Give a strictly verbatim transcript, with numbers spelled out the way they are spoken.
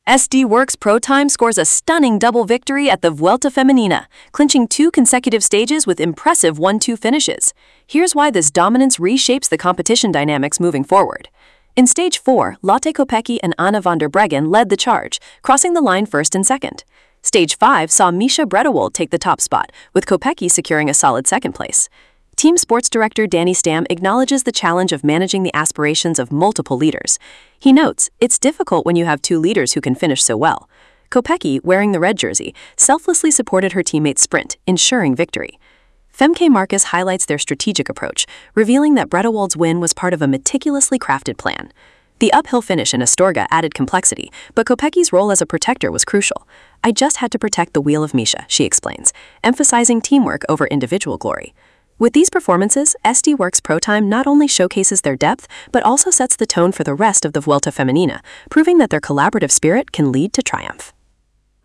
S D Works Pro Time scores a stunning double victory at the Vuelta Femenina, clinching two consecutive stages with impressive one two finishes. Here's why this dominance reshapes the competition dynamics moving forward. In Stage four, Lotte Kopecky and Anna van der Breggen led the charge, crossing the line first and second. Stage five saw Misha Bredewold take the top spot, with Kopecky securing a solid second place. Team sports director Danny Stam acknowledges the challenge of managing the aspirations of multiple leaders. He notes, it's difficult when you have two leaders who can finish so well. Kopecky, wearing the red jersey, selflessly supported her teammate's sprint, ensuring victory. Femke Marcus highlights their strategic approach, revealing that Bredewold's win was part of a meticulously crafted plan. The uphill finish in Astorga added complexity, but Kopecky's role as a protector was crucial. I just had to protect the wheel of Misha, she explains, emphasizing teamwork over individual glory. With these performances, S D Works Pro Time not only showcases their depth, but also sets the tone for the rest of the Vuelta Femenina, proving that their collaborative spirit can lead to triumph.